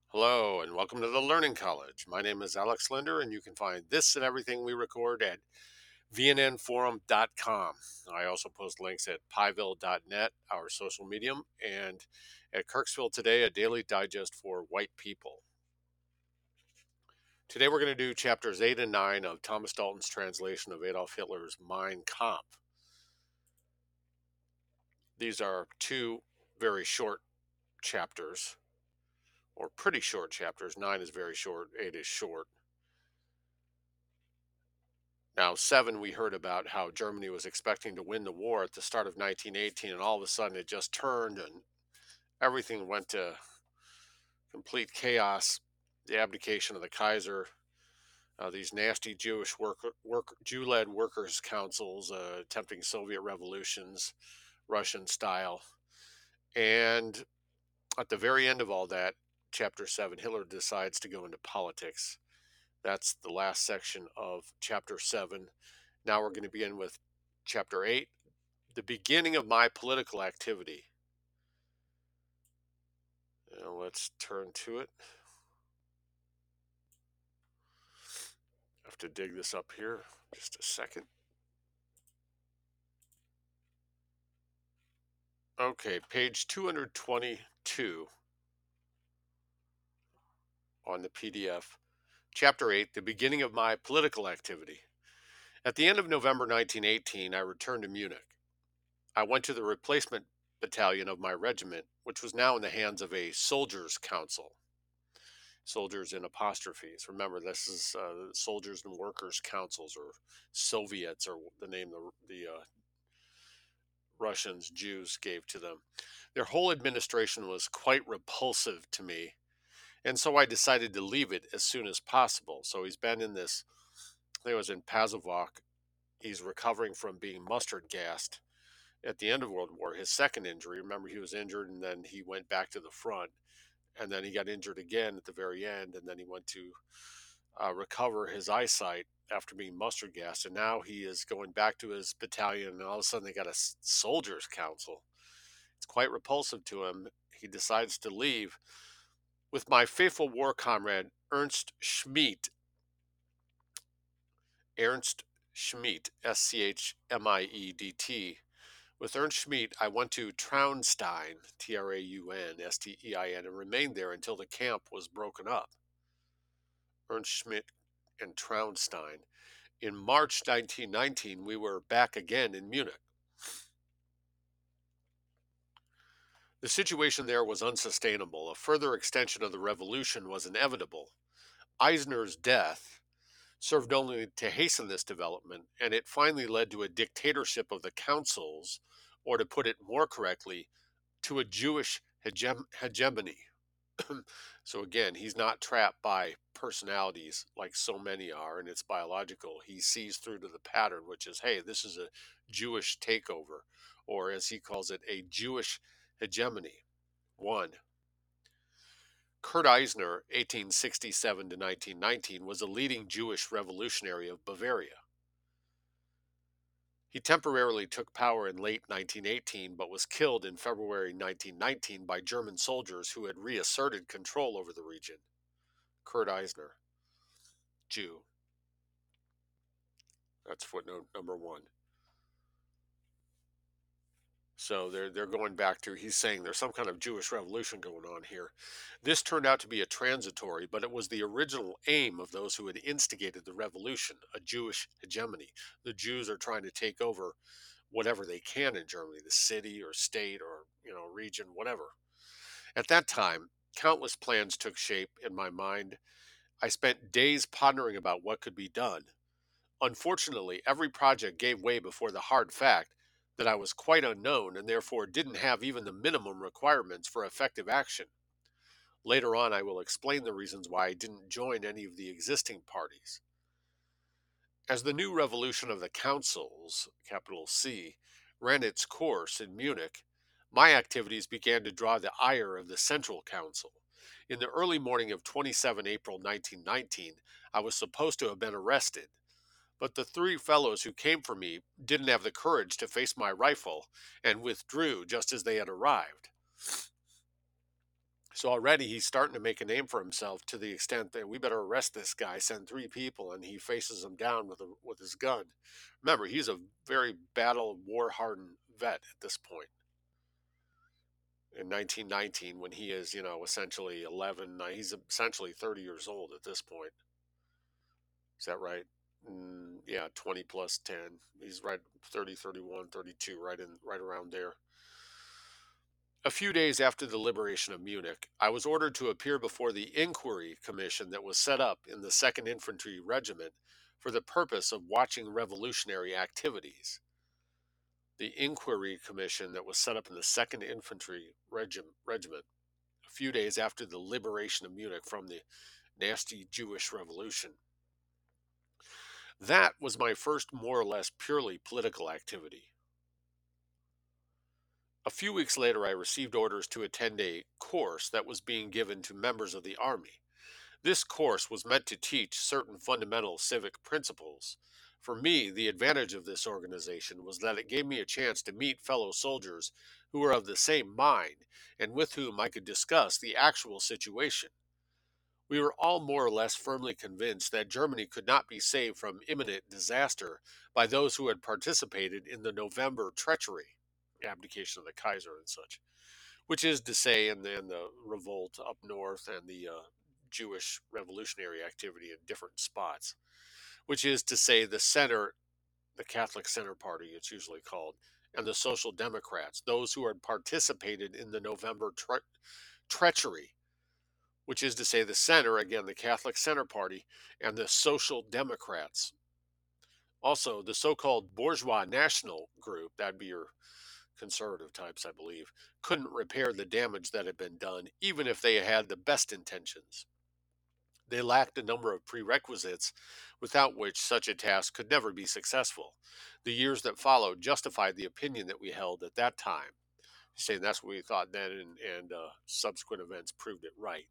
Hello, and welcome to the Learning College. My name is Alex Linder, and you can find this and everything we record at vnnforum.com. I also post links at pieville.net, our social medium, and at Kirksville Today, a daily digest for white people. Today we're going to do chapters 8 and 9 of Thomas Dalton's translation of Adolf Hitler's Mein Kampf. These are two very short chapters, or pretty short chapters. 9 is very short, 8 is short. Now, 7, we heard about how Germany was expecting to win the war at the start of 1918, and all of a sudden it just turned and everything went to complete chaos. The abdication of the Kaiser, these nasty Jew-led workers' councils attempting Soviet revolutions, Russian style. And at the very end of all that, chapter 7, Hitler decides to go into politics. That's the last section of chapter 7. Now we're going to begin with chapter 8, the beginning of my political activity. Now let's turn to it. I have to dig this up here. Just a second. Okay, page 222 on the PDF. Chapter 8, the beginning of my political activity. At the end of November 1918, I returned to Munich. I went to the replacement battalion of my regiment, which was now in the hands of a soldiers' council. Soldiers in apostrophes. Remember, this is soldiers and workers' councils, or Soviets, or the name the Russians, Jews gave to them. Their whole administration was quite repulsive to me, and so I decided to leave it as soon as possible. So he's been in this, I think it was in Pasewalk. He's recovering from being mustard gassed at the end of World War, his second injury. Remember, he was injured and then he went back to the front, and then he got injured again at the very end, and then he went to recover his eyesight after being mustard gassed, and now he is going back to his battalion, and all of a sudden they got a soldiers' council. It's quite repulsive to him. He decides to leave with my faithful war comrade Ernst Schmidt. Ernst Schmidt, Schmiedt. With Ernst Schmidt, I went to Traunstein, Traunstein, and remained there until the camp was broken up. Ernst Schmidt and Traunstein. In March 1919, we were back again in Munich. The situation there was unsustainable. A further extension of the revolution was inevitable. Eisner's death served only to hasten this development, and it finally led to a dictatorship of the councils, or to put it more correctly, to a Jewish hegemony. So again, he's not trapped by personalities like so many are, and it's biological. He sees through to the pattern, which is, hey, this is a Jewish takeover, or as he calls it, a Jewish hegemony. One, Kurt Eisner, 1867 to 1919, was a leading Jewish revolutionary of Bavaria. He temporarily took power in late 1918, but was killed in February 1919 by German soldiers who had reasserted control over the region. Kurt Eisner, Jew. That's footnote number 1. So they're going back to, he's saying there's some kind of Jewish revolution going on here. This turned out to be a transitory, but it was the original aim of those who had instigated the revolution, a Jewish hegemony. The Jews are trying to take over whatever they can in Germany, the city or state or, region, whatever. At that time, countless plans took shape in my mind. I spent days pondering about what could be done. Unfortunately, every project gave way before the hard fact that I was quite unknown and therefore didn't have even the minimum requirements for effective action. Later on, I will explain the reasons why I didn't join any of the existing parties. As the new revolution of the councils, capital C, ran its course in Munich, my activities began to draw the ire of the Central Council. In the early morning of 27 April 1919, I was supposed to have been arrested. But the three fellows who came for me didn't have the courage to face my rifle and withdrew just as they had arrived. So already he's starting to make a name for himself to the extent that we better arrest this guy, send three people, and he faces them down with his gun. Remember, he's a very battle war hardened vet at this point. In 1919, when he is, essentially 11, he's essentially 30 years old at this point. Is that right? Yeah, 20 plus 10. He's right 30, 31, 32, right around there. A few days after the liberation of Munich, I was ordered to appear before the inquiry commission that was set up in the 2nd Infantry Regiment for the purpose of watching revolutionary activities. The inquiry commission that was set up in the 2nd Infantry Regiment a few days after the liberation of Munich from the nasty Jewish Revolution. That was my first more or less purely political activity. A few weeks later, I received orders to attend a course that was being given to members of the Army. This course was meant to teach certain fundamental civic principles. For me, the advantage of this organization was that it gave me a chance to meet fellow soldiers who were of the same mind and with whom I could discuss the actual situation. We were all more or less firmly convinced that Germany could not be saved from imminent disaster by those who had participated in the November treachery, abdication of the Kaiser and such, which is to say, in the revolt up north and the Jewish revolutionary activity in different spots, which is to say, the center, the Catholic Center Party, it's usually called, and the Social Democrats, those who had participated in the November treachery, which is to say, the center, again, the Catholic Center Party, and the Social Democrats. Also, the so called bourgeois national group, that'd be your conservative types, I believe, couldn't repair the damage that had been done, even if they had the best intentions. They lacked a number of prerequisites without which such a task could never be successful. The years that followed justified the opinion that we held at that time, saying that's what we thought then, and subsequent events proved it right.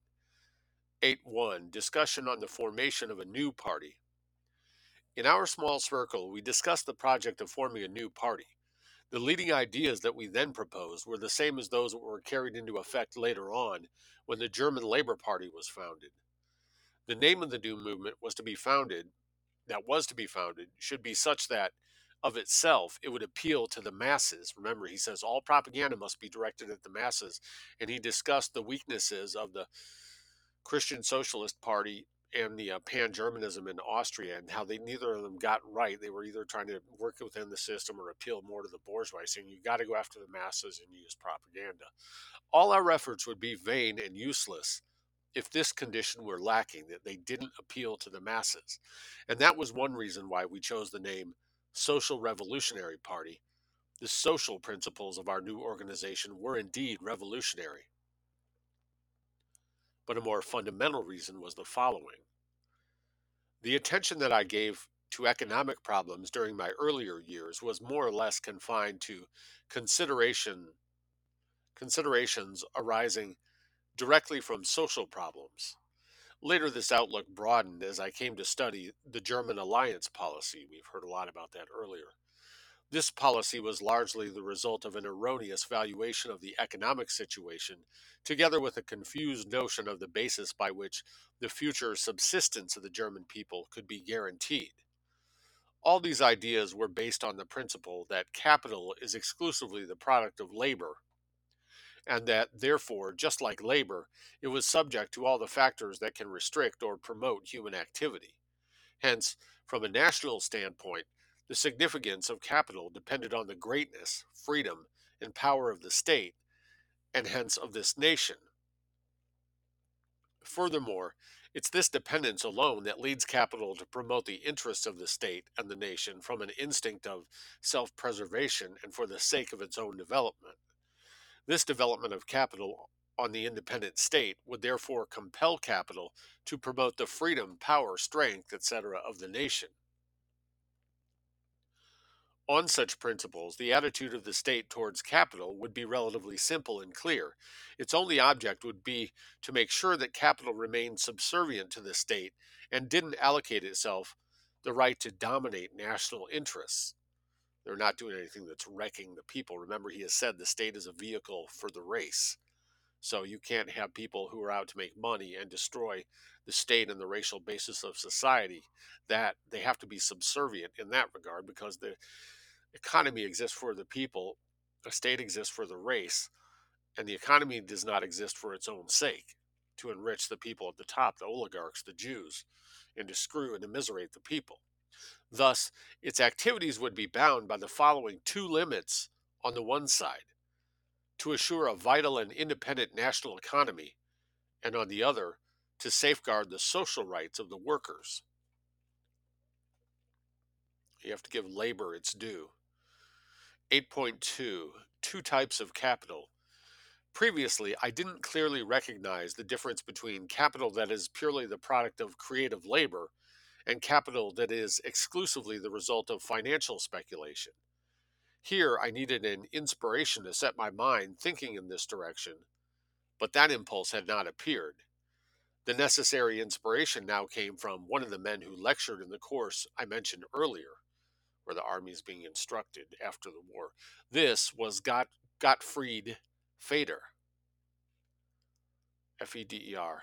8.1 Discussion on the formation of a new party. In our small circle, we discussed the project of forming a new party. The leading ideas that we then proposed were the same as those that were carried into effect later on when the German Labor Party was founded. The name of the new movement was to be founded, should be such that, of itself, it would appeal to the masses. Remember, he says all propaganda must be directed at the masses, and he discussed the weaknesses of the Christian Socialist Party and the pan-Germanism in Austria, and how neither of them got right. They were either trying to work within the system or appeal more to the bourgeois, saying you got to go after the masses and use propaganda. All our efforts would be vain and useless if this condition were lacking, that they didn't appeal to the masses. And that was one reason why we chose the name Social Revolutionary Party. The social principles of our new organization were indeed revolutionary. But a more fundamental reason was the following. The attention that I gave to economic problems during my earlier years was more or less confined to considerations arising directly from social problems. Later, this outlook broadened as I came to study the German alliance policy. We've heard a lot about that earlier. This policy was largely the result of an erroneous valuation of the economic situation, together with a confused notion of the basis by which the future subsistence of the German people could be guaranteed. All these ideas were based on the principle that capital is exclusively the product of labor, and that, therefore, just like labor, it was subject to all the factors that can restrict or promote human activity. Hence, from a national standpoint, the significance of capital depended on the greatness, freedom, and power of the state, and hence of this nation. Furthermore, it's this dependence alone that leads capital to promote the interests of the state and the nation from an instinct of self preservation and for the sake of its own development. This development of capital on the independent state would therefore compel capital to promote the freedom, power, strength, etc. of the nation. On such principles, the attitude of the state towards capital would be relatively simple and clear. Its only object would be to make sure that capital remained subservient to the state and didn't allocate itself the right to dominate national interests. They're not doing anything that's wrecking the people. Remember, he has said the state is a vehicle for the race. So you can't have people who are out to make money and destroy the state and the racial basis of society. That they have to be subservient in that regard because the economy exists for the people, the state exists for the race, and the economy does not exist for its own sake to enrich the people at the top, the oligarchs, the Jews, and to screw and immiserate the people. Thus, its activities would be bound by the following two limits on the one side to assure a vital and independent national economy, and on the other, to safeguard the social rights of the workers. You have to give labor its due. 8.2 Two types of capital. Previously, I didn't clearly recognize the difference between capital that is purely the product of creative labor and capital that is exclusively the result of financial speculation. Here, I needed an inspiration to set my mind thinking in this direction, but that impulse had not appeared. The necessary inspiration now came from one of the men who lectured in the course I mentioned earlier, where the army is being instructed after the war. This was Gottfried Feder, Feder.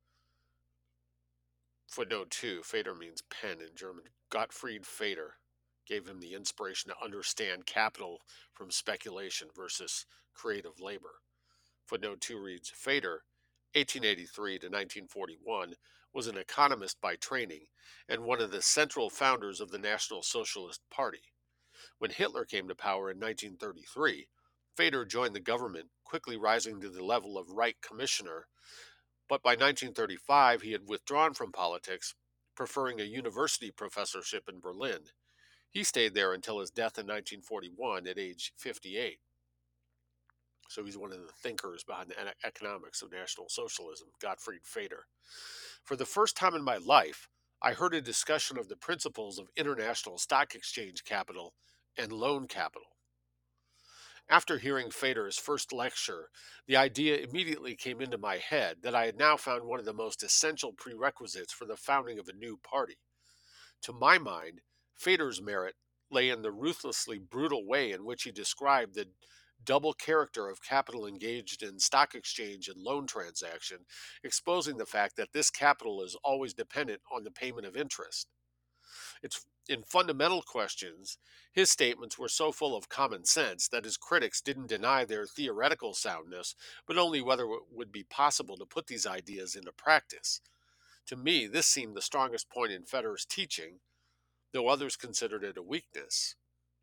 Footnote 2, Feder means pen in German. Gottfried Feder gave him the inspiration to understand capital from speculation versus creative labor. Footnote 2 reads Feder, 1883 to 1941, was an economist by training and one of the central founders of the National Socialist Party. When Hitler came to power in 1933, Feder joined the government, quickly rising to the level of Reich Commissioner, but by 1935 he had withdrawn from politics, preferring a university professorship in Berlin. He stayed there until his death in 1941 at age 58. So he's one of the thinkers behind the economics of National Socialism, Gottfried Feder. For the first time in my life, I heard a discussion of the principles of international stock exchange capital and loan capital. After hearing Feder's first lecture, the idea immediately came into my head that I had now found one of the most essential prerequisites for the founding of a new party. To my mind, Feder's merit lay in the ruthlessly brutal way in which he described the double character of capital engaged in stock exchange and loan transaction, exposing the fact that this capital is always dependent on the payment of interest. It's in fundamental questions, his statements were so full of common sense that his critics didn't deny their theoretical soundness, but only whether it would be possible to put these ideas into practice. To me, this seemed the strongest point in Federer's teaching, though others considered it a weakness.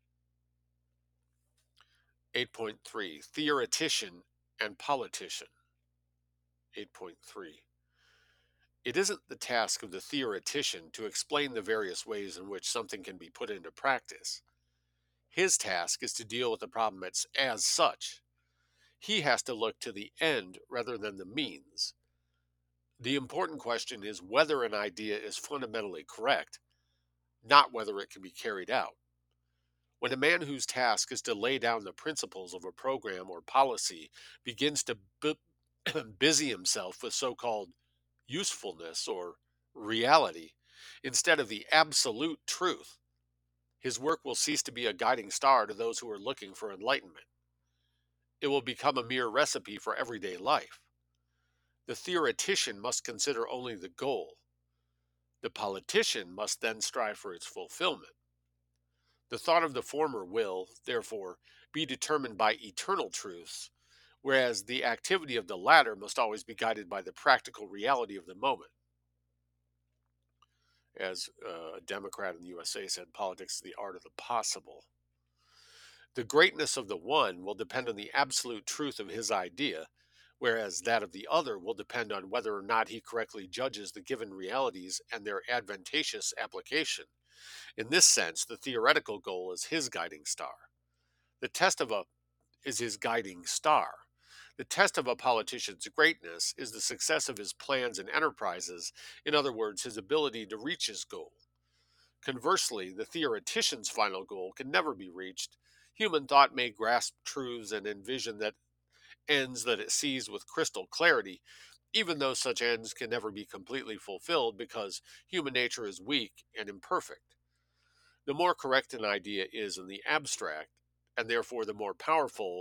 8.3 Theoretician and Politician. 8.3 It isn't the task of the theoretician to explain the various ways in which something can be put into practice. His task is to deal with the problem as such. He has to look to the end rather than the means. The important question is whether an idea is fundamentally correct, not whether it can be carried out. When a man whose task is to lay down the principles of a program or policy begins to busy himself with so called usefulness or reality instead of the absolute truth, his work will cease to be a guiding star to those who are looking for enlightenment. It will become a mere recipe for everyday life. The theoretician must consider only the goal. The politician must then strive for its fulfillment. The thought of the former will, therefore, be determined by eternal truths, whereas the activity of the latter must always be guided by the practical reality of the moment. As a Democrat in the USA said, politics is the art of the possible. The greatness of the one will depend on the absolute truth of his idea, whereas that of the other will depend on whether or not he correctly judges the given realities and their advantageous application. In this sense, the theoretical goal is his guiding star. The test of a is his guiding star. The test of a politician's greatness is the success of his plans and enterprises, in other words, his ability to reach his goal. Conversely, the theoretician's final goal can never be reached. Human thought may grasp truths and envision that ends that it sees with crystal clarity, even though such ends can never be completely fulfilled because human nature is weak and imperfect. The more correct an idea is in the abstract, and therefore the more powerful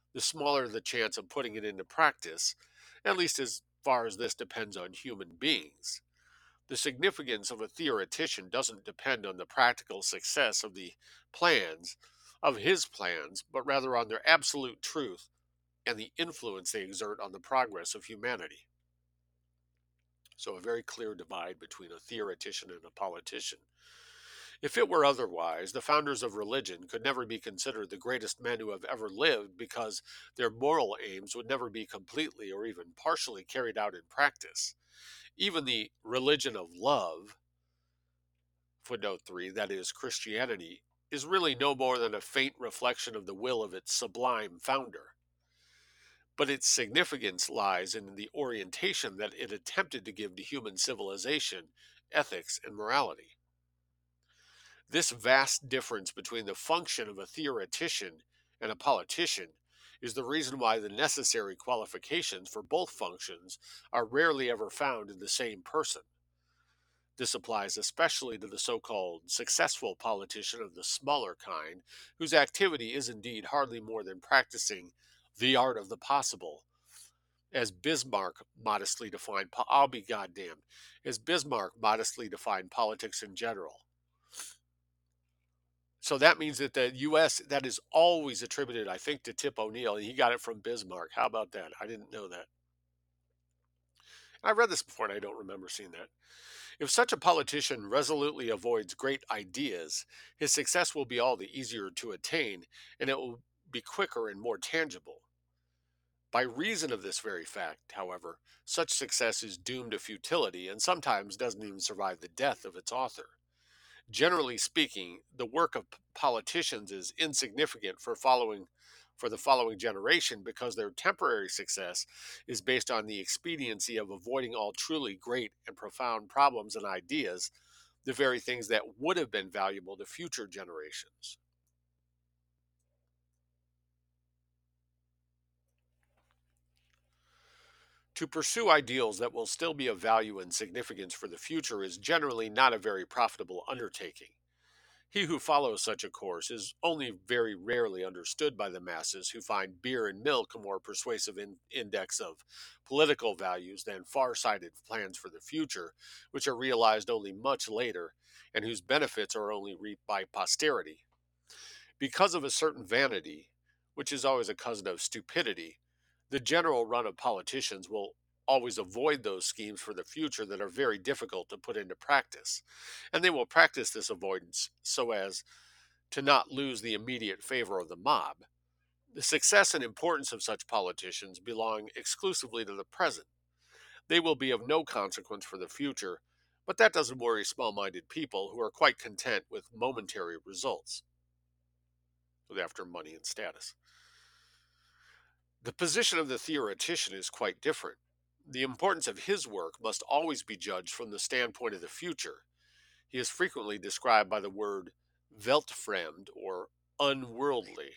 the smaller the chance of putting it into practice, at least as far as this depends on human beings. The significance of a theoretician doesn't depend on the practical success of the plans, of his plans, but rather on their absolute truth and the influence they exert on the progress of humanity. So, a very clear divide between a theoretician and a politician. If it were otherwise, the founders of religion could never be considered the greatest men who have ever lived because their moral aims would never be completely or even partially carried out in practice. Even the religion of love, footnote 3, that is, Christianity, is really no more than a faint reflection of the will of its sublime founder. But its significance lies in the orientation that it attempted to give to human civilization, ethics, and morality. This vast difference between the function of a theoretician and a politician is the reason why the necessary qualifications for both functions are rarely ever found in the same person. This applies especially to the so called successful politician of the smaller kind, whose activity is indeed hardly more than practicing the art of the possible, as Bismarck modestly defined. I'll be goddamned, as Bismarck modestly defined politics in general. So that means that the U.S. that is always attributed, I think, to Tip O'Neill. He got it from Bismarck. How about that? I didn't know that. I read this before, and I don't remember seeing that. If such a politician resolutely avoids great ideas, his success will be all the easier to attain, and it will be quicker and more tangible. By reason of this very fact, however, such success is doomed to futility and sometimes doesn't even survive the death of its author. Generally speaking, the work of politicians is insignificant for the following generation because their temporary success is based on the expediency of avoiding all truly great and profound problems and ideas, the very things that would have been valuable to future generations. To pursue ideals that will still be of value and significance for the future is generally not a very profitable undertaking. He who follows such a course is only very rarely understood by the masses who find beer and milk a more persuasive index of political values than far sighted plans for the future, which are realized only much later and whose benefits are only reaped by posterity. Because of a certain vanity, which is always a cousin of stupidity, the general run of politicians will always avoid those schemes for the future that are very difficult to put into practice. And they will practice this avoidance so as to not lose the immediate favor of the mob. The success and importance of such politicians belong exclusively to the present. They will be of no consequence for the future, but that doesn't worry small minded people who are quite content with momentary results after money and status. The position of the theoretician is quite different. The importance of his work must always be judged from the standpoint of the future. He is frequently described by the word weltfremd or unworldly.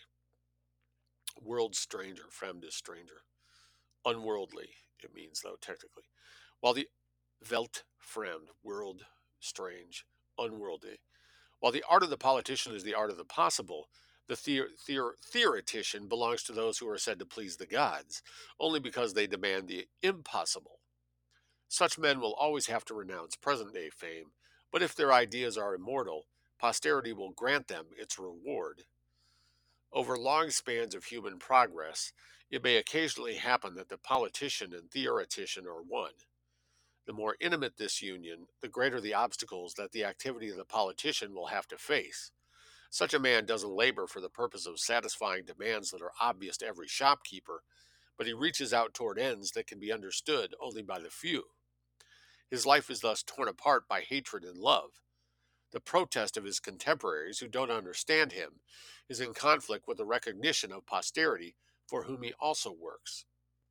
World stranger, fremd is stranger. Unworldly, it means though, technically. While the weltfremd, world strange, unworldly. While the art of the politician is the art of the possible, the theoretician belongs to those who are said to please the gods, only because they demand the impossible. Such men will always have to renounce present day fame, but if their ideas are immortal, posterity will grant them its reward. Over long spans of human progress, it may occasionally happen that the politician and theoretician are one. The more intimate this union, the greater the obstacles that the activity of the politician will have to face. Such a man doesn't labor for the purpose of satisfying demands that are obvious to every shopkeeper, but he reaches out toward ends that can be understood only by the few. His life is thus torn apart by hatred and love. The protest of his contemporaries who don't understand him is in conflict with the recognition of posterity for whom he also works.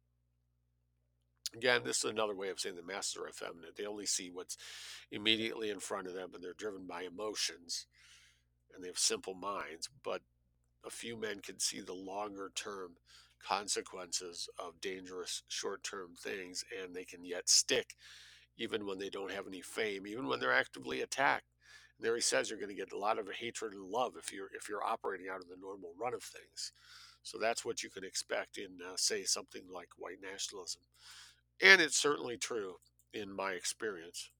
Again, this is another way of saying the masses are effeminate. They only see what's immediately in front of them and they're driven by emotions and they have simple minds, but a few men can see the longer term consequences of dangerous short term things and they can yet stick even when they don't have any fame, even when they're actively attacked. There he says you're going to get a lot of hatred and love if you're operating out of the normal run of things. So that's what you can expect in, say, something like white nationalism. And it's certainly true in my experience.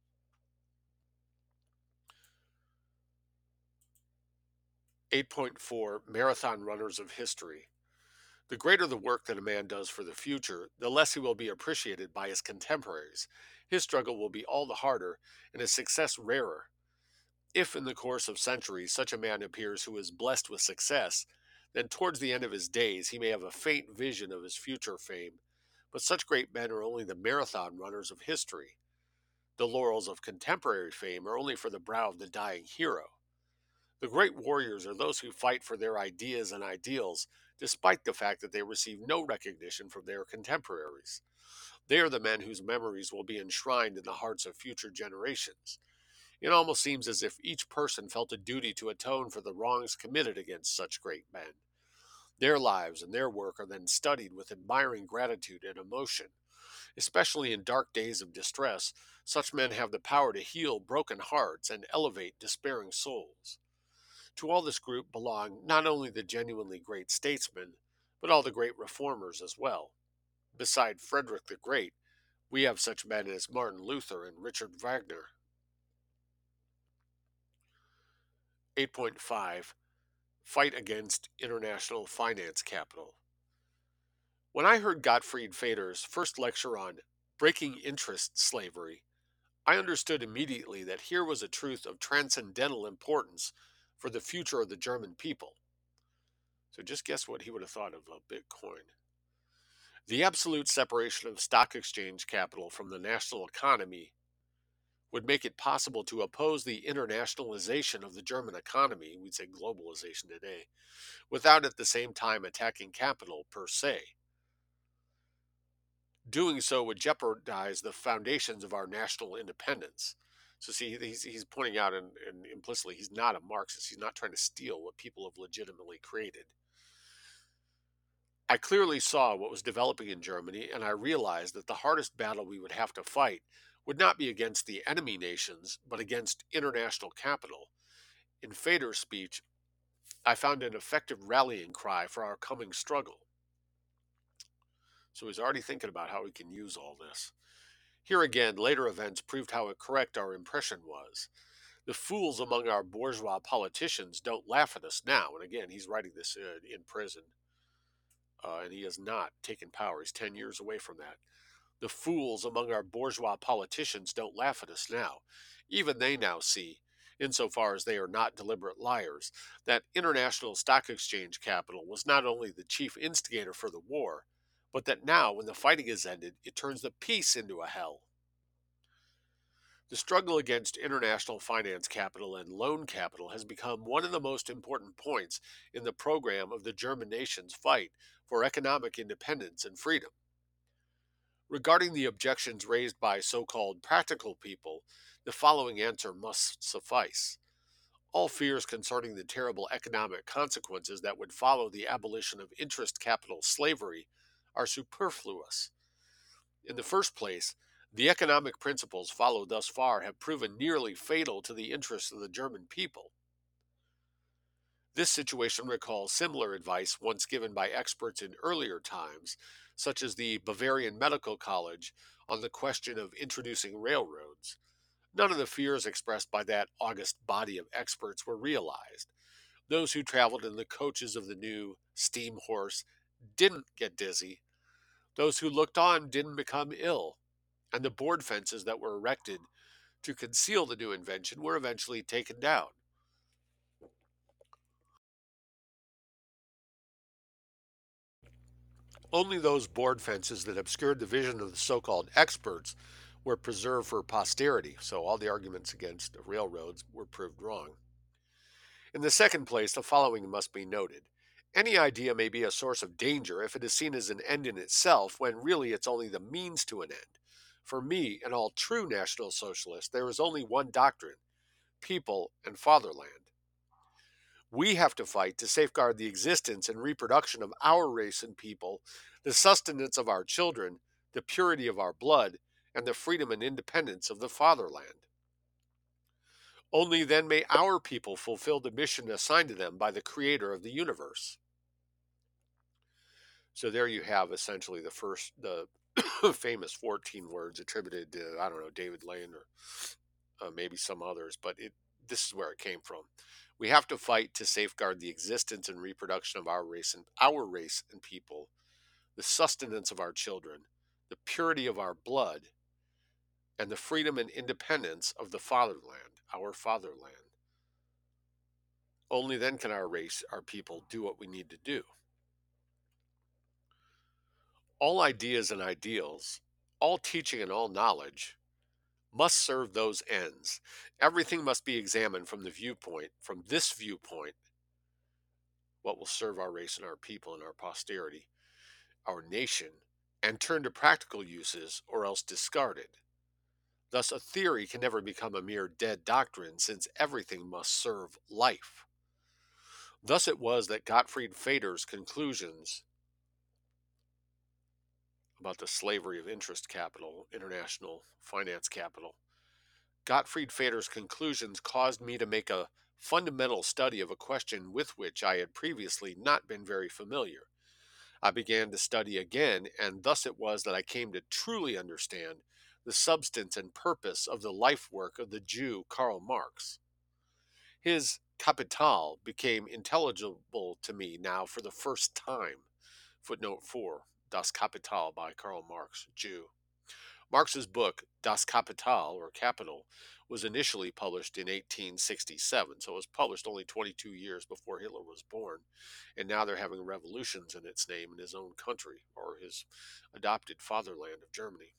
8.4 Marathon Runners of History. The greater the work that a man does for the future, the less he will be appreciated by his contemporaries. His struggle will be all the harder, and his success rarer. If, in the course of centuries, such a man appears who is blessed with success, then towards the end of his days he may have a faint vision of his future fame. But such great men are only the marathon runners of history. The laurels of contemporary fame are only for the brow of the dying hero. The great warriors are those who fight for their ideas and ideals, despite the fact that they receive no recognition from their contemporaries. They are the men whose memories will be enshrined in the hearts of future generations. It almost seems as if each person felt a duty to atone for the wrongs committed against such great men. Their lives and their work are then studied with admiring gratitude and emotion. Especially in dark days of distress, such men have the power to heal broken hearts and elevate despairing souls. To all this group belong not only the genuinely great statesmen, but all the great reformers as well. Beside Frederick the Great, we have such men as Martin Luther and Richard Wagner. 8.5 Fight against international finance capital. When I heard Gottfried Feder's first lecture on breaking interest slavery, I understood immediately that here was a truth of transcendental importance for the future of the German people. So just guess what he would have thought of Bitcoin. The absolute separation of stock exchange capital from the national economy would make it possible to oppose the internationalization of the German economy, we'd say globalization today, without at the same time attacking capital per se. Doing so would jeopardize the foundations of our national independence. So, see, he's pointing out, and implicitly, he's not a Marxist. He's not trying to steal what people have legitimately created. I clearly saw what was developing in Germany, and I realized that the hardest battle we would have to fight would not be against the enemy nations, but against international capital. In Feder's speech, I found an effective rallying cry for our coming struggle. So he's already thinking about how he can use all this. Here again, later events proved how correct our impression was. The fools among our bourgeois politicians don't laugh at us now. And again, he's writing this in prison, and he has not taken power. He's 10 years away from that. The fools among our bourgeois politicians don't laugh at us now. Even they now see, insofar as they are not deliberate liars, that international stock exchange capital was not only the chief instigator for the war, but that now, when the fighting is ended, it turns the peace into a hell. The struggle against international finance capital and loan capital has become one of the most important points in the program of the German nation's fight for economic independence and freedom. Regarding the objections raised by so called practical people, the following answer must suffice. All fears concerning the terrible economic consequences that would follow the abolition of interest capital slavery are superfluous. In the first place, the economic principles followed thus far have proven nearly fatal to the interests of the German people. This situation recalls similar advice once given by experts in earlier times, such as the Bavarian Medical College, on the question of introducing railroads. None of the fears expressed by that august body of experts were realized. Those who traveled in the coaches of the new steam horse didn't get dizzy. Those who looked on didn't become ill. And the board fences that were erected to conceal the new invention were eventually taken down. Only those board fences that obscured the vision of the so called experts were preserved for posterity, so all the arguments against railroads were proved wrong. In the second place, the following must be noted. Any idea may be a source of danger if it is seen as an end in itself, when really it's only the means to an end. For me and all true National Socialists, there is only one doctrine: people and fatherland. We have to fight to safeguard the existence and reproduction of our race and people, the sustenance of our children, the purity of our blood, and the freedom and independence of the fatherland. Only then may our people fulfill the mission assigned to them by the Creator of the universe. So there you have essentially the famous 14 words attributed to, I don't know, David Lane or maybe some others, but this is where it came from. We have to fight to safeguard the existence and reproduction of our race and people, the sustenance of our children, the purity of our blood, and the freedom and independence of the fatherland, our fatherland. Only then can our race, our people, do what we need to do. All ideas and ideals, all teaching and all knowledge must serve those ends. Everything must be examined from this viewpoint, what will serve our race and our people and our posterity, our nation, and turn to practical uses or else discarded. Thus, a theory can never become a mere dead doctrine since everything must serve life. Thus, it was that Gottfried Feder's conclusions about the slavery of interest capital, international finance capital, Gottfried Feder's conclusions caused me to make a fundamental study of a question with which I had previously not been very familiar. I began to study again, and thus it was that I came to truly understand the substance and purpose of the life work of the Jew Karl Marx. His Kapital became intelligible to me now for the first time. Footnote 4, Das Kapital by Karl Marx, Jew. Marx's book, Das Kapital, or Capital, was initially published in 1867, so it was published only 22 years before Hitler was born, and now they're having revolutions in its name in his own country, or his adopted fatherland of Germany.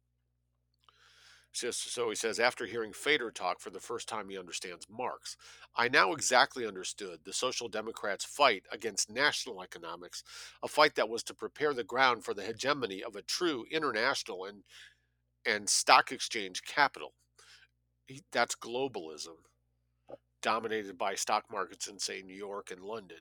So he says, after hearing Feder talk for the first time, he understands Marx. I now exactly understood the Social Democrats' fight against national economics, a fight that was to prepare the ground for the hegemony of a true international and stock exchange capital. That's globalism, dominated by stock markets in, say, New York and London,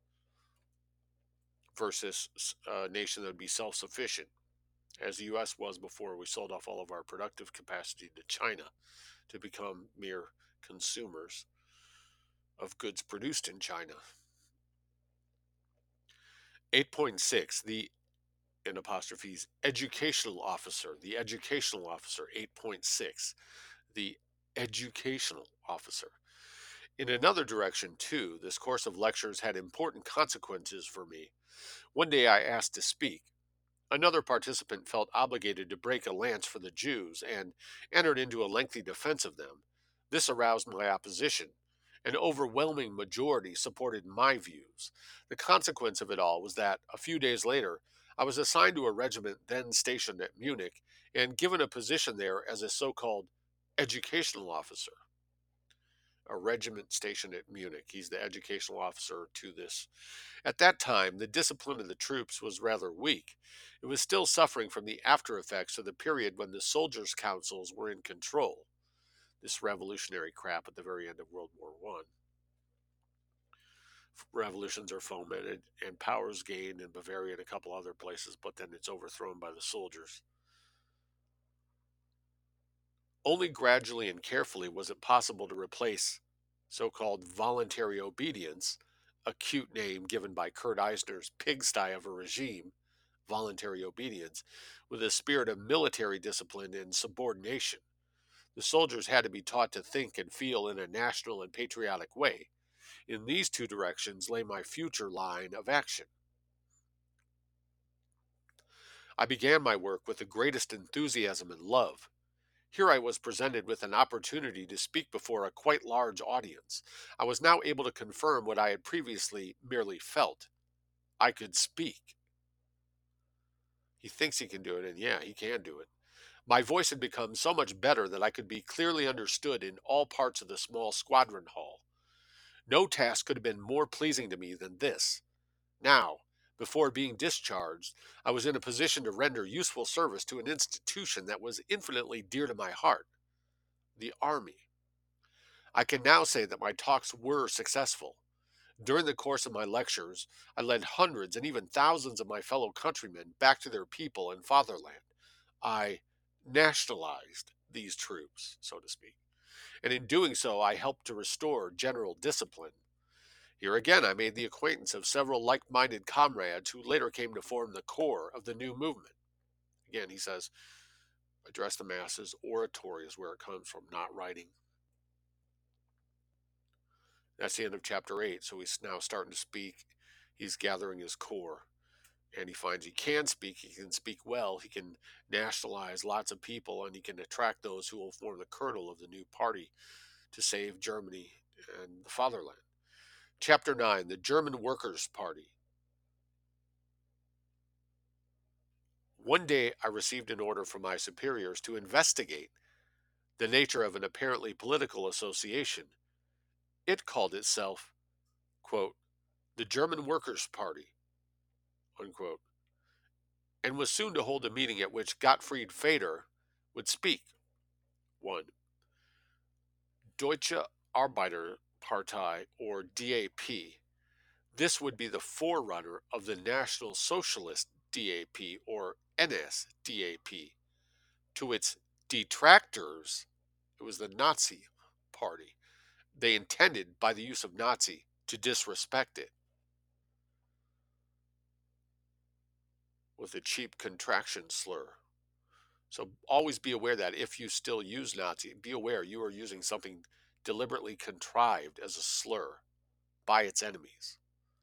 versus a nation that would be self sufficient, as the U.S. was before we sold off all of our productive capacity to China to become mere consumers of goods produced in China. 8.6, the in apostrophes, educational officer, the educational officer, 8.6, the educational officer. In another direction, too, this course of lectures had important consequences for me. One day I asked to speak. Another participant felt obligated to break a lance for the Jews and entered into a lengthy defense of them. This aroused my opposition. An overwhelming majority supported my views. The consequence of it all was that, a few days later, I was assigned to a regiment then stationed at Munich and given a position there as a so called educational officer. A regiment stationed at Munich. He's the educational officer to this. At that time, the discipline of the troops was rather weak. It was still suffering from the after effects of the period when the soldiers' councils were in control. This revolutionary crap at the very end of World War I. Revolutions are fomented and powers gained in Bavaria and a couple other places, but then it's overthrown by the soldiers. Only gradually and carefully was it possible to replace so-called voluntary obedience, a cute name given by Kurt Eisner's pigsty of a regime, voluntary obedience, with a spirit of military discipline and subordination. The soldiers had to be taught to think and feel in a national and patriotic way. In these two directions lay my future line of action. I began my work with the greatest enthusiasm and love. Here I was presented with an opportunity to speak before a quite large audience. I was now able to confirm what I had previously merely felt. I could speak. He thinks he can do it, and yeah, he can do it. My voice had become so much better that I could be clearly understood in all parts of the small squadron hall. No task could have been more pleasing to me than this. Now, before being discharged, I was in a position to render useful service to an institution that was infinitely dear to my heart, the Army. I can now say that my talks were successful. During the course of my lectures, I led hundreds and even thousands of my fellow countrymen back to their people and fatherland. I nationalized these troops, so to speak, and in doing so, I helped to restore general discipline. Here again, I made the acquaintance of several like minded comrades who later came to form the core of the new movement. Again, he says, address the masses. Oratory is where it comes from, not writing. That's the end of chapter 8. So he's now starting to speak. He's gathering his core. And he finds he can speak. He can speak well. He can nationalize lots of people. And he can attract those who will form the kernel of the new party to save Germany and the fatherland. Chapter 9, the German Workers' Party. One day I received an order from my superiors to investigate the nature of an apparently political association. It called itself, quote, the German Workers' Party, unquote, and was soon to hold a meeting at which Gottfried Feder would speak. 1. Deutsche Arbeiterpartei, or DAP. This would be the forerunner of the National Socialist DAP, or NSDAP. To its detractors, it was the Nazi Party. They intended, by the use of Nazi, to disrespect it with a cheap contraction slur. So always be aware that if you still use Nazi, be aware you are using something deliberately contrived as a slur by its enemies.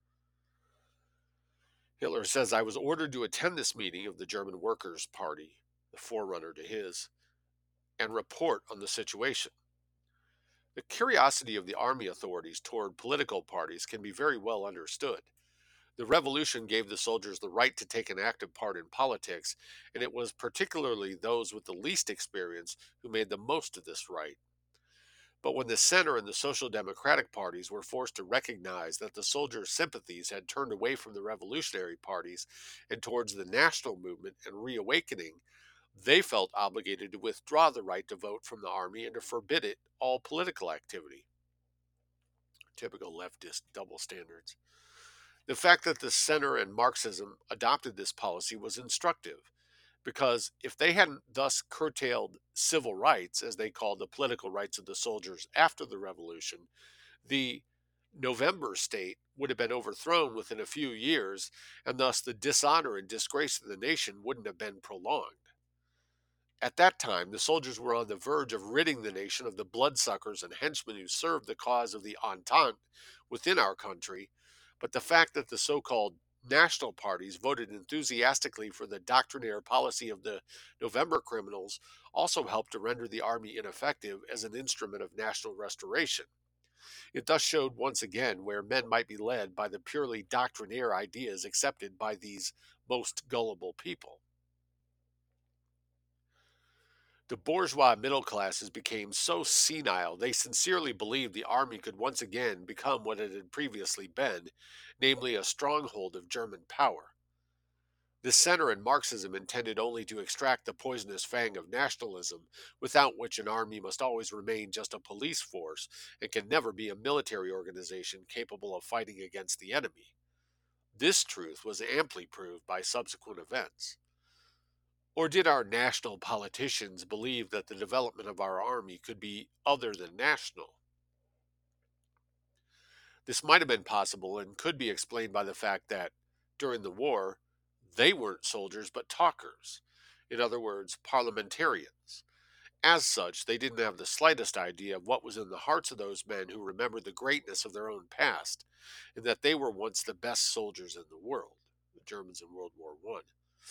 Hitler says, I was ordered to attend this meeting of the German Workers' Party, the forerunner to his, and report on the situation. The curiosity of the army authorities toward political parties can be very well understood. The revolution gave the soldiers the right to take an active part in politics, and it was particularly those with the least experience who made the most of this right. But when the center and the social democratic parties were forced to recognize that the soldiers' sympathies had turned away from the revolutionary parties and towards the national movement and reawakening, they felt obligated to withdraw the right to vote from the army and to forbid it all political activity. Typical leftist double standards. The fact that the center and Marxism adopted this policy was instructive, because if they hadn't thus curtailed civil rights, as they called the political rights of the soldiers after the revolution, the November state would have been overthrown within a few years, and thus the dishonor and disgrace of the nation wouldn't have been prolonged. At that time, the soldiers were on the verge of ridding the nation of the bloodsuckers and henchmen who served the cause of the Entente within our country, but the fact that the so called national parties voted enthusiastically for the doctrinaire policy of the November criminals also helped to render the army ineffective as an instrument of national restoration. It thus showed once again where men might be led by the purely doctrinaire ideas accepted by these most gullible people. The bourgeois middle classes became so senile they sincerely believed the army could once again become what it had previously been, namely a stronghold of German power. The center in Marxism intended only to extract the poisonous fang of nationalism, without which an army must always remain just a police force and can never be a military organization capable of fighting against the enemy. This truth was amply proved by subsequent events. Or did our national politicians believe that the development of our army could be other than national? This might have been possible and could be explained by the fact that, during the war, they weren't soldiers but talkers. In other words, parliamentarians. As such, they didn't have the slightest idea of what was in the hearts of those men who remembered the greatness of their own past, and that they were once the best soldiers in the world, the Germans in World War I.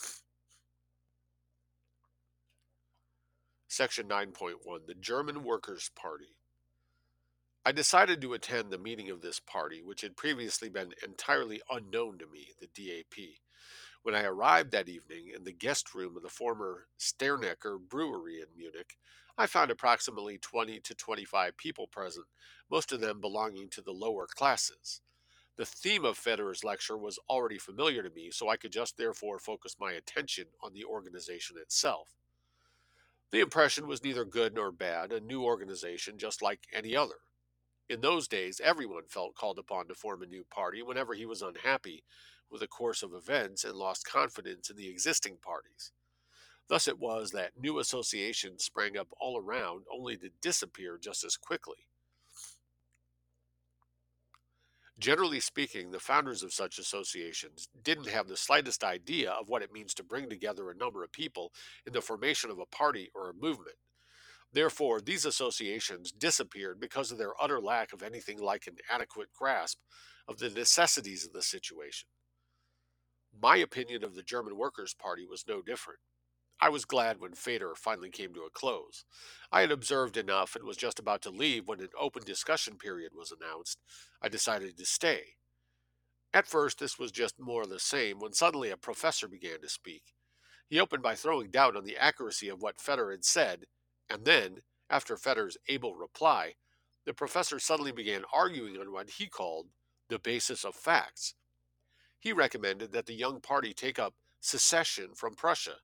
Section 9.1, the German Workers' Party. I decided to attend the meeting of this party, which had previously been entirely unknown to me, the DAP. When I arrived that evening in the guest room of the former Sternecker brewery in Munich, I found approximately 20 to 25 people present, most of them belonging to the lower classes. The theme of Federer's lecture was already familiar to me, so I could just therefore focus my attention on the organization itself. The impression was neither good nor bad, a new organization just like any other. In those days, everyone felt called upon to form a new party whenever he was unhappy with the course of events and lost confidence in the existing parties. Thus it was that new associations sprang up all around only to disappear just as quickly. Generally speaking, the founders of such associations didn't have the slightest idea of what it means to bring together a number of people in the formation of a party or a movement. Therefore, these associations disappeared because of their utter lack of anything like an adequate grasp of the necessities of the situation. My opinion of the German Workers' Party was no different. I was glad when Fader finally came to a close. I had observed enough and was just about to leave when an open discussion period was announced. I decided to stay. At first, this was just more of the same when suddenly a professor began to speak. He opened by throwing doubt on the accuracy of what Fetter had said, and then, after Fetter's able reply, the professor suddenly began arguing on what he called the basis of facts. He recommended that the young party take up secession from Prussia.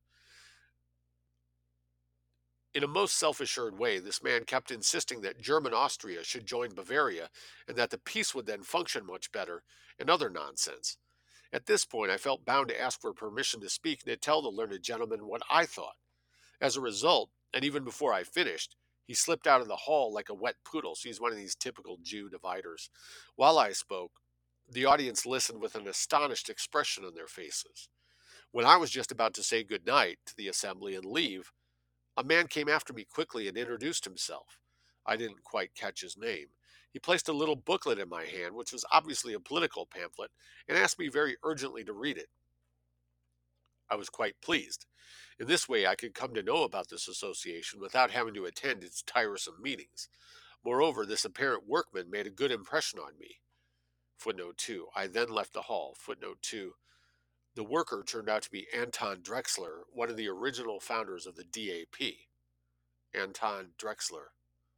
In a most self assured way, this man kept insisting that German Austria should join Bavaria and that the peace would then function much better, and other nonsense. At this point, I felt bound to ask for permission to speak and to tell the learned gentleman what I thought. As a result, and even before I finished, he slipped out of the hall like a wet poodle. So he's one of these typical Jew dividers. While I spoke, the audience listened with an astonished expression on their faces. When I was just about to say good night to the assembly and leave, a man came after me quickly and introduced himself. I didn't quite catch his name. He placed a little booklet in my hand, which was obviously a political pamphlet, and asked me very urgently to read it. I was quite pleased. In this way, I could come to know about this association without having to attend its tiresome meetings. Moreover, this apparent workman made a good impression on me. Footnote 2. I then left the hall. Footnote 2. The worker turned out to be Anton Drexler, one of the original founders of the DAP. Anton Drexler.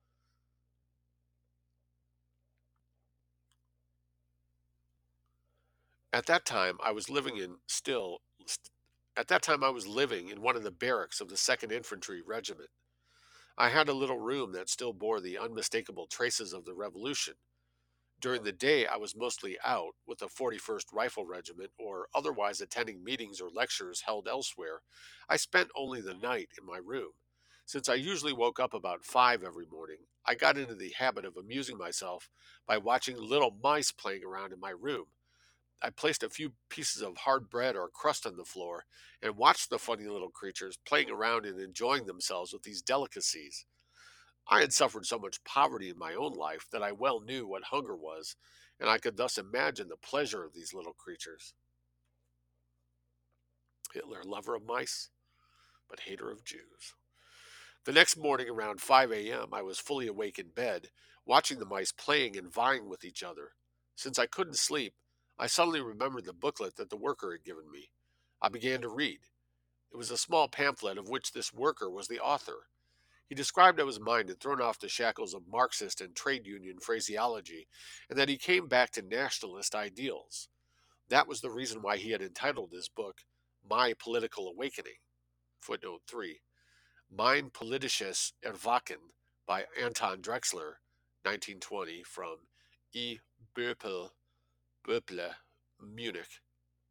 At that time, I was living in still. At that time, I was living in one of the barracks of the 2nd Infantry Regiment. I had a little room that still bore the unmistakable traces of the Revolution. During the day, I was mostly out with the 41st Rifle Regiment or otherwise attending meetings or lectures held elsewhere. I spent only the night in my room. Since I usually woke up about 5 every morning, I got into the habit of amusing myself by watching little mice playing around in my room. I placed a few pieces of hard bread or crust on the floor and watched the funny little creatures playing around and enjoying themselves with these delicacies. I had suffered so much poverty in my own life that I well knew what hunger was, and I could thus imagine the pleasure of these little creatures. Hitler, lover of mice, but hater of Jews. The next morning around 5 a.m., I was fully awake in bed, watching the mice playing and vying with each other. Since I couldn't sleep, I suddenly remembered the booklet that the worker had given me. I began to read. It was a small pamphlet of which this worker was the author. He described how his mind had thrown off the shackles of Marxist and trade union phraseology, and that he came back to nationalist ideals. That was the reason why he had entitled his book, My Political Awakening. Footnote 3. Mein politisches Erwachen by Anton Drexler, 1920, from E. Böple, Munich.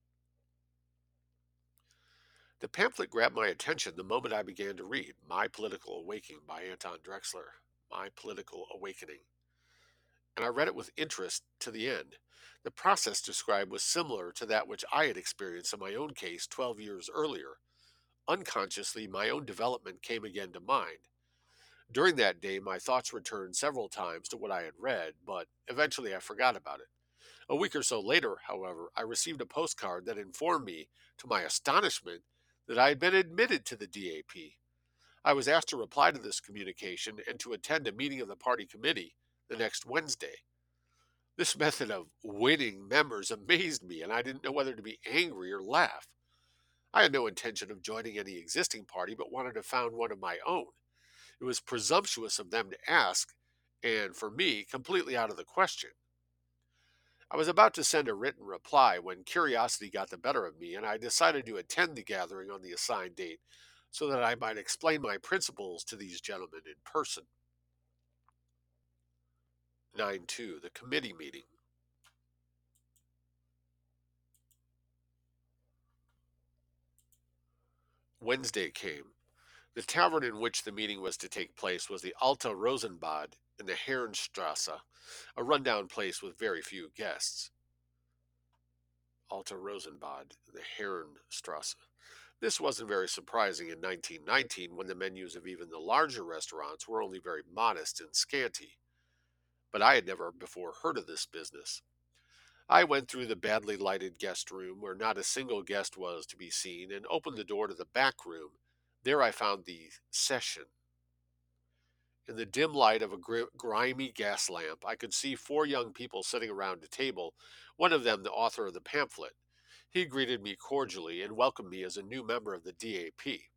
The pamphlet grabbed my attention the moment I began to read My Political Awakening by Anton Drexler. My Political Awakening. And I read it with interest to the end. The process described was similar to that which I had experienced in my own case 12 years earlier. Unconsciously, my own development came again to mind. During that day, my thoughts returned several times to what I had read, but eventually I forgot about it. A week or so later, however, I received a postcard that informed me, to my astonishment, that I had been admitted to the DAP. I was asked to reply to this communication and to attend a meeting of the party committee the next Wednesday. This method of winning members amazed me, and I didn't know whether to be angry or laugh. I had no intention of joining any existing party, but wanted to found one of my own. It was presumptuous of them to ask, and for me, completely out of the question. I was about to send a written reply when curiosity got the better of me, and I decided to attend the gathering on the assigned date so that I might explain my principles to these gentlemen in person. 9-2, the committee meeting. Wednesday came. The tavern in which the meeting was to take place was the Alta Rosenbad in the Herrenstrasse, a rundown place with very few guests. Alta Rosenbad in the Herrenstrasse. This wasn't very surprising in 1919 when the menus of even the larger restaurants were only very modest and scanty. But I had never before heard of this business. I went through the badly lighted guest room where not a single guest was to be seen and opened the door to the back room. There I found the session. In the dim light of a grimy gas lamp, I could see four young people sitting around a table, one of them the author of the pamphlet. He greeted me cordially and welcomed me as a new member of the DAP.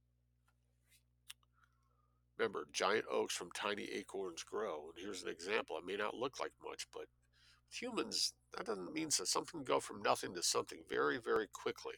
Remember, giant oaks from tiny acorns grow. And here's an example. It may not look like much, but with humans, that doesn't mean that something can go from nothing to something very, very quickly.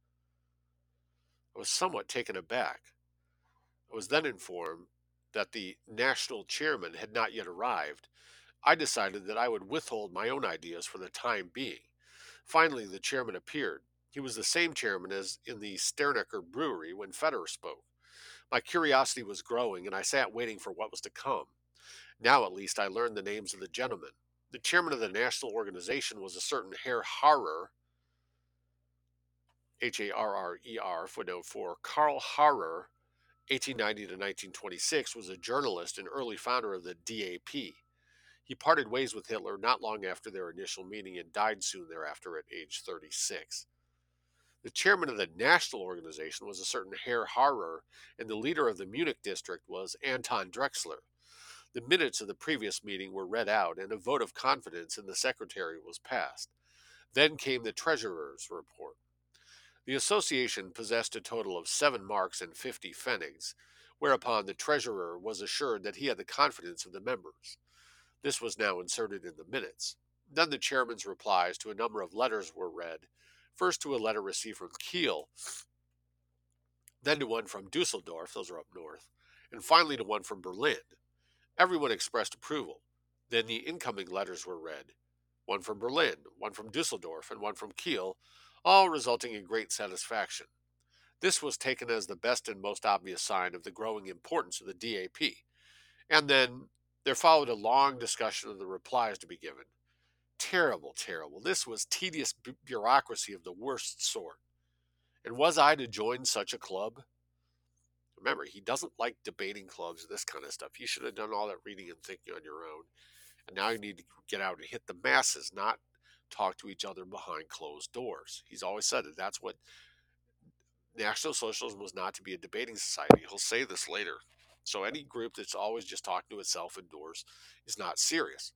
I was somewhat taken aback. I was then informed that the national chairman had not yet arrived. I decided that I would withhold my own ideas for the time being. Finally, the chairman appeared. He was the same chairman as in the Sternecker brewery when Federer spoke. My curiosity was growing, and I sat waiting for what was to come. Now, at least, I learned the names of the gentlemen. The chairman of the national organization was a certain Herr Harrer, Harrer, footnote 4. Karl Harrer, 1890 to 1926, was a journalist and early founder of the DAP. He parted ways with Hitler not long after their initial meeting and died soon thereafter at age 36. The chairman of the national organization was a certain Herr Harrer, and the leader of the Munich district was Anton Drexler. The minutes of the previous meeting were read out, and a vote of confidence in the secretary was passed. Then came the treasurer's report. The association possessed a total of 7 marks and 50 pfennigs, whereupon the treasurer was assured that he had the confidence of the members. This was now inserted in the minutes. Then the chairman's replies to a number of letters were read, first to a letter received from Kiel, then to one from Dusseldorf, those are up north, and finally to one from Berlin. Everyone expressed approval. Then the incoming letters were read, one from Berlin, one from Dusseldorf, and one from Kiel, all resulting in great satisfaction. This was taken as the best and most obvious sign of the growing importance of the DAP. And then there followed a long discussion of the replies to be given. Terrible, terrible. This was tedious bureaucracy of the worst sort. And was I to join such a club? Remember, he doesn't like debating clubs and this kind of stuff. You should have done all that reading and thinking on your own. And now you need to get out and hit the masses, not talk to each other behind closed doors. He's always said that that's what National Socialism was, not to be a debating society. He'll say this later. So any group that's always just talking to itself indoors is not serious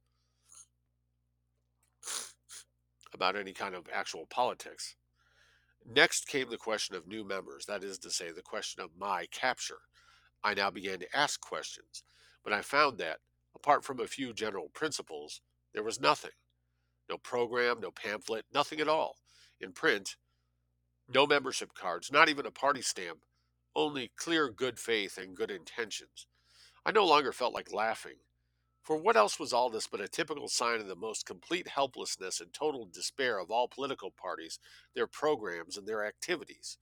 about any kind of actual politics. Next came the question of new members, that is to say, the question of my capture. I now began to ask questions, but I found that, apart from a few general principles, there was nothing. No program, no pamphlet, nothing at all. In print, no membership cards, not even a party stamp, only clear good faith and good intentions. I no longer felt like laughing. For what else was all this but a typical sign of the most complete helplessness and total despair of all political parties, their programs, and their activities?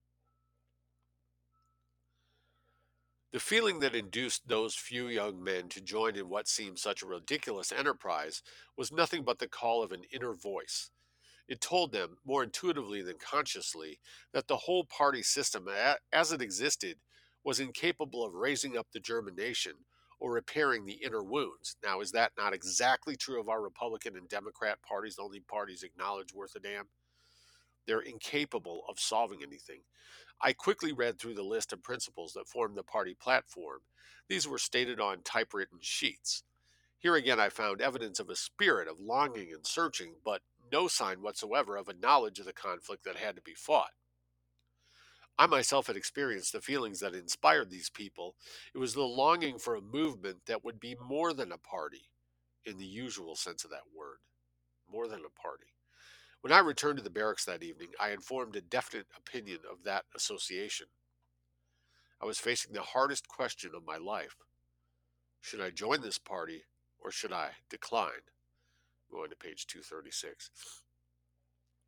The feeling that induced those few young men to join in what seemed such a ridiculous enterprise was nothing but the call of an inner voice. It told them, more intuitively than consciously, that the whole party system, as it existed, was incapable of raising up the German nation or repairing the inner wounds. Now, is that not exactly true of our Republican and Democrat parties, the only parties acknowledged worth a damn? They're incapable of solving anything. I quickly read through the list of principles that formed the party platform. These were stated on typewritten sheets. Here again I found evidence of a spirit of longing and searching, but no sign whatsoever of a knowledge of the conflict that had to be fought. I myself had experienced the feelings that inspired these people. It was the longing for a movement that would be more than a party, in the usual sense of that word. More than a party. When I returned to the barracks that evening, I had formed a definite opinion of that association. I was facing the hardest question of my life. Should I join this party or should I decline? Going to page 236.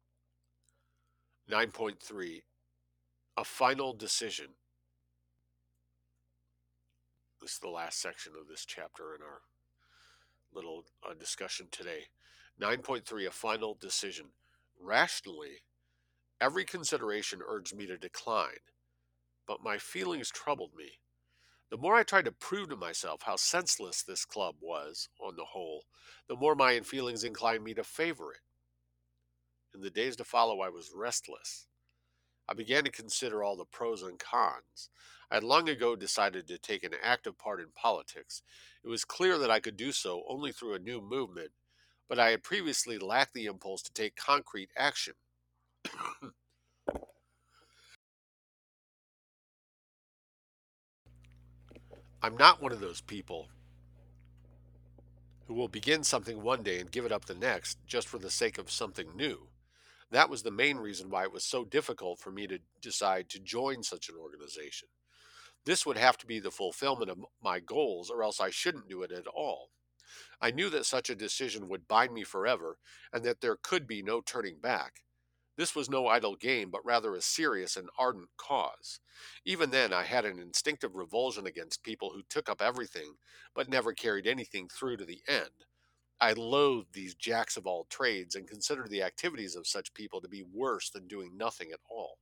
9.3. A final decision. This is the last section of this chapter in our little discussion today. 9.3, a final decision. Rationally, every consideration urged me to decline, but my feelings troubled me. The more I tried to prove to myself how senseless this club was, on the whole, the more my feelings inclined me to favor it. In the days to follow, I was restless. I began to consider all the pros and cons. I had long ago decided to take an active part in politics. It was clear that I could do so only through a new movement, but I had previously lacked the impulse to take concrete action. I'm not one of those people who will begin something one day and give it up the next just for the sake of something new. That was the main reason why it was so difficult for me to decide to join such an organization. This would have to be the fulfillment of my goals, or else I shouldn't do it at all. I knew that such a decision would bind me forever, and that there could be no turning back. This was no idle game, but rather a serious and ardent cause. Even then, I had an instinctive revulsion against people who took up everything, but never carried anything through to the end. I loathed these jacks of all trades and considered the activities of such people to be worse than doing nothing at all.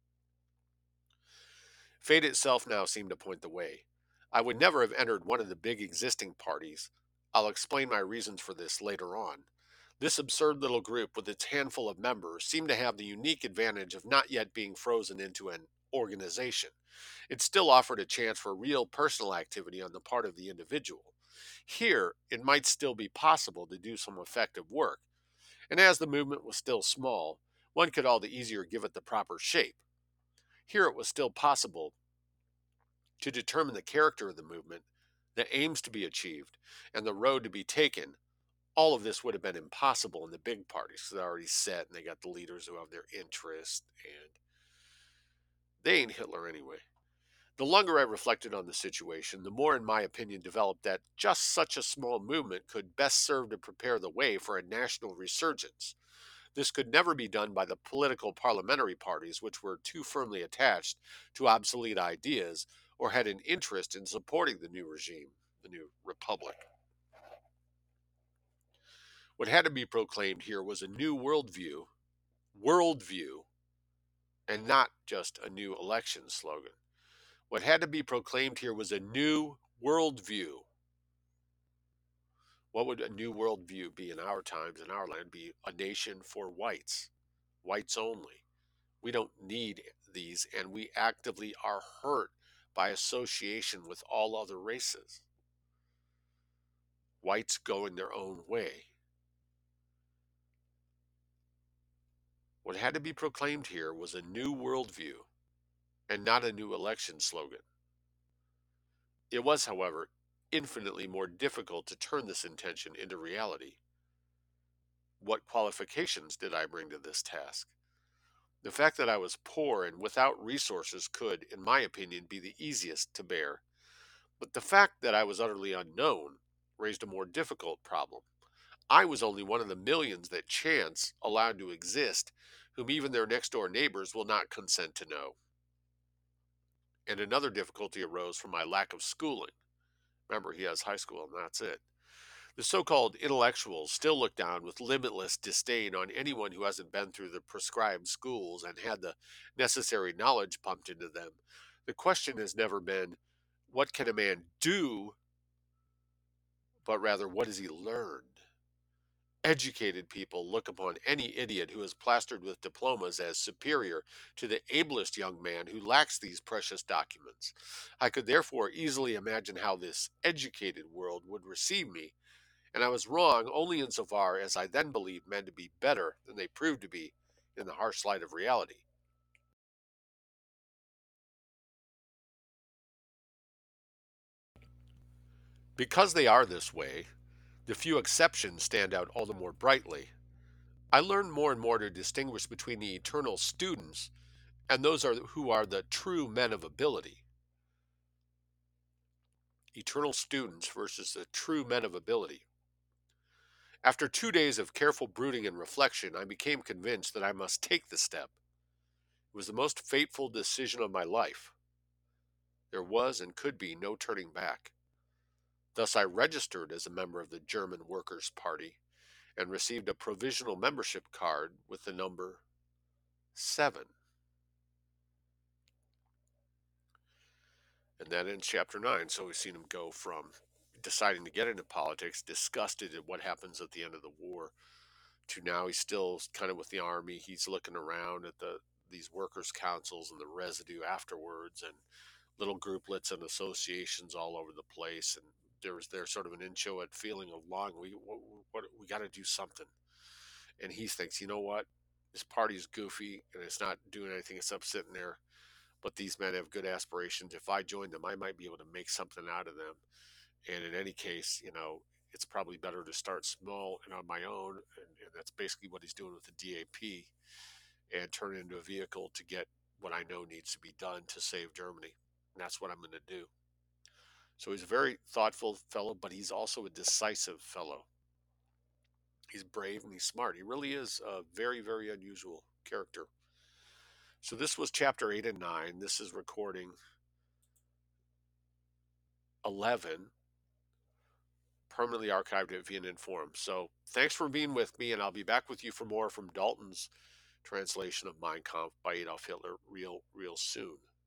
Fate itself now seemed to point the way. I would never have entered one of the big existing parties. I'll explain my reasons for this later on. This absurd little group, with its handful of members, seemed to have the unique advantage of not yet being frozen into an organization. It still offered a chance for real personal activity on the part of the individual. Here, it might still be possible to do some effective work, and as the movement was still small, one could all the easier give it the proper shape. Here it was still possible to determine the character of the movement, the aims to be achieved, and the road to be taken. All of this would have been impossible in the big parties because they're already set and they got the leaders who have their interests, and they ain't Hitler anyway. The longer I reflected on the situation, the more, in my opinion, developed that just such a small movement could best serve to prepare the way for a national resurgence. This could never be done by the political parliamentary parties, which were too firmly attached to obsolete ideas or had an interest in supporting the new regime, the new republic. What had to be proclaimed here was a new worldview, and not just a new election slogan. What had to be proclaimed here was a new worldview. What would a new worldview be in our times, in our land? Be a nation for whites, whites only. We don't need these, and we actively are hurt by association with all other races. Whites going their own way. What had to be proclaimed here was a new worldview and not a new election slogan. It was, however, infinitely more difficult to turn this intention into reality. What qualifications did I bring to this task? The fact that I was poor and without resources could, in my opinion, be the easiest to bear. But the fact that I was utterly unknown raised a more difficult problem. I was only one of the millions that chance allowed to exist, whom even their next door neighbors will not consent to know. And another difficulty arose from my lack of schooling. Remember, he has high school and that's it. The so called intellectuals still look down with limitless disdain on anyone who hasn't been through the prescribed schools and had the necessary knowledge pumped into them. The question has never been, what can a man do, but rather, what has he learned? Educated people look upon any idiot who is plastered with diplomas as superior to the ablest young man who lacks these precious documents. I could therefore easily imagine how this educated world would receive me, and I was wrong only insofar as I then believed men to be better than they proved to be in the harsh light of reality. Because they are this way, the few exceptions stand out all the more brightly. I learned more and more to distinguish between the eternal students and those who are the true men of ability. Eternal students versus the true men of ability. After 2 days of careful brooding and reflection, I became convinced that I must take the step. It was the most fateful decision of my life. There was and could be no turning back. Thus, I registered as a member of the German Workers' Party and received a provisional membership card with the number 7. And that ends chapter 9. So we've seen him go from deciding to get into politics, disgusted at what happens at the end of the war, to now he's still kind of with the army. He's looking around at these workers' councils and the residue afterwards, and little grouplets and associations all over the place. And there's sort of an inchoate feeling of longing. We got to do something. And he thinks, you know what? This party's goofy and it's not doing anything except sitting there. But these men have good aspirations. If I join them, I might be able to make something out of them. And in any case, it's probably better to start small and on my own. And that's basically what he's doing with the DAP, and turn it into a vehicle to get what I know needs to be done to save Germany. And that's what I'm going to do. So he's a very thoughtful fellow, but he's also a decisive fellow. He's brave and he's smart. He really is a very, very unusual character. So this was chapter 8 and 9. This is recording 11, permanently archived at VNN Forum. So thanks for being with me, and I'll be back with you for more from Dalton's translation of Mein Kampf by Adolf Hitler real soon.